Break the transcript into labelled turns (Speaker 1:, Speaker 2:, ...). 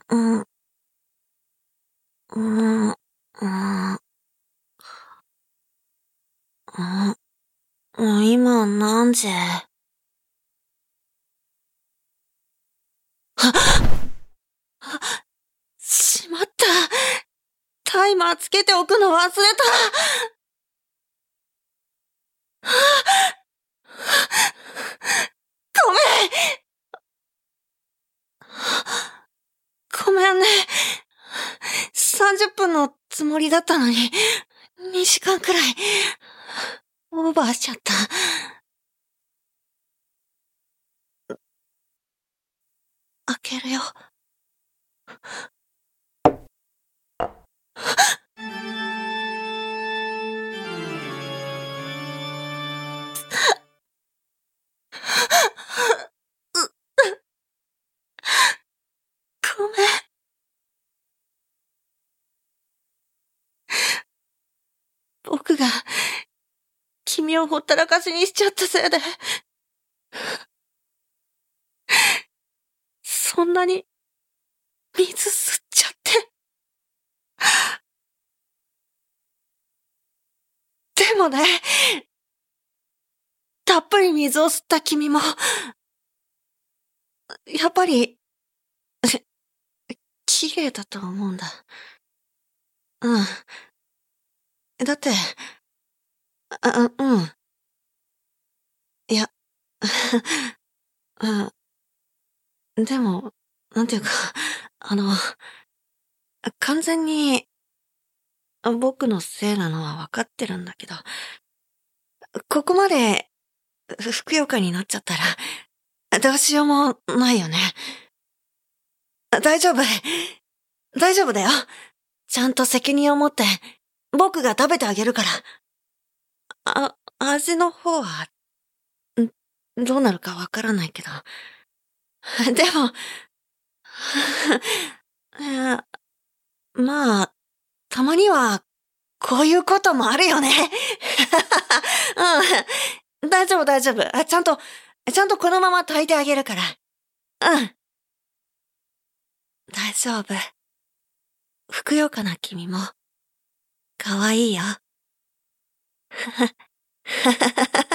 Speaker 1: うん、うん、うん、今何時？しまった。タイマーつけておくの忘れた。ごめん。ごめんね。30分のつもりだったのに、2時間くらい、オーバーしちゃった。開けるよ。ごめん。僕が、君をほったらかしにしちゃったせいで、そんなに、水吸っちゃって。でもね、たっぷり水を吸った君も、やっぱり、綺麗だと思うんだ。うん。だって、うん。いや、でも、なんていうか、あの、完全に僕のせいなのはわかってるんだけど、ここまでふくよかになっちゃったら、どうしようもないよね。大丈夫。大丈夫だよ。ちゃんと責任を持って、僕が食べてあげるから。味の方は、どうなるかわからないけど。でも、まあ、たまには、こういうこともあるよね。うん。大丈夫、大丈夫。ちゃんとこのまま炊いてあげるから。うん。大丈夫。ふくよかな君も、可愛いよ。